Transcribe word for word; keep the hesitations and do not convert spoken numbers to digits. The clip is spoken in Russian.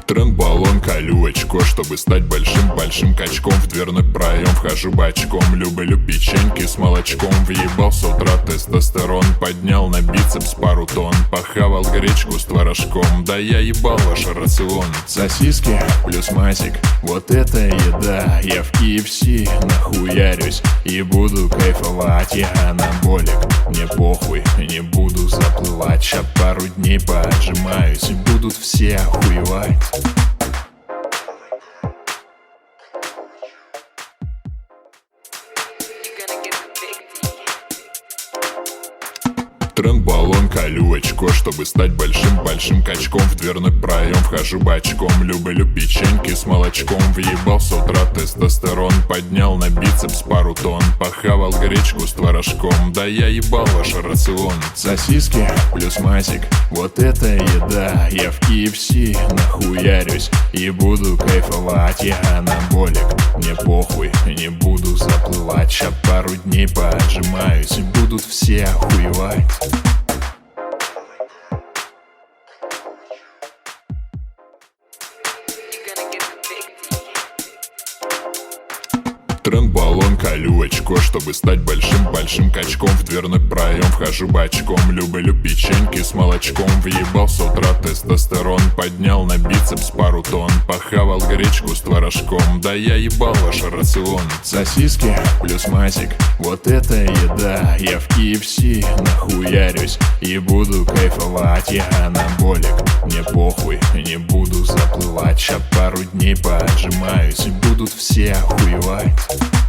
Тренд-баллон, колю очко, чтобы стать большим-большим качком. В дверной проем вхожу бочком. Люблю печеньки с молочком. Въебал с утра тестостерон. Поднял на бицепс пару тонн. Похавал гречку с творожком. Да я ебал ваш рацион. Сосиски плюс масик, вот это еда. Я в ки эф си нахуярюсь и буду кайфовать. Я анаболик, мне похуй, не буду заплывать. Ща пару дней поотжимаюсь и будут все охуевать. Тренд-баллон, колю очко, чтобы стать большим-большим качком. В дверной проем вхожу бочком. Люблю печеньки с молочком. Въебал с утра тестостерон. Поднял на бицепс пару тонн. Похавал гречку с творожком. Да я ебал ваш рацион. Сосиски плюс масик, вот это еда. Я в ки эф си нахуярюсь и буду кайфовать. Я анаболик, мне похуй, не буду заплывать. Ща пару дней поотжимаюсь и будут все охуевать. Тренд-баллон, колю очко, чтобы стать большим-большим качком. В дверной проем вхожу бочком. Люблю печеньки с молочком. Въебал с утра тестостерон. Поднял на бицепс пару тонн. Похавал гречку с творожком. Да я ебал ваш рацион. Сосиски плюс масик, вот это еда. Я в ки эф си нахуярюсь и буду кайфовать. Я анаболик, мне похуй, не буду заплывать. Ща пару дней поотжимаюсь и будут все охуевать.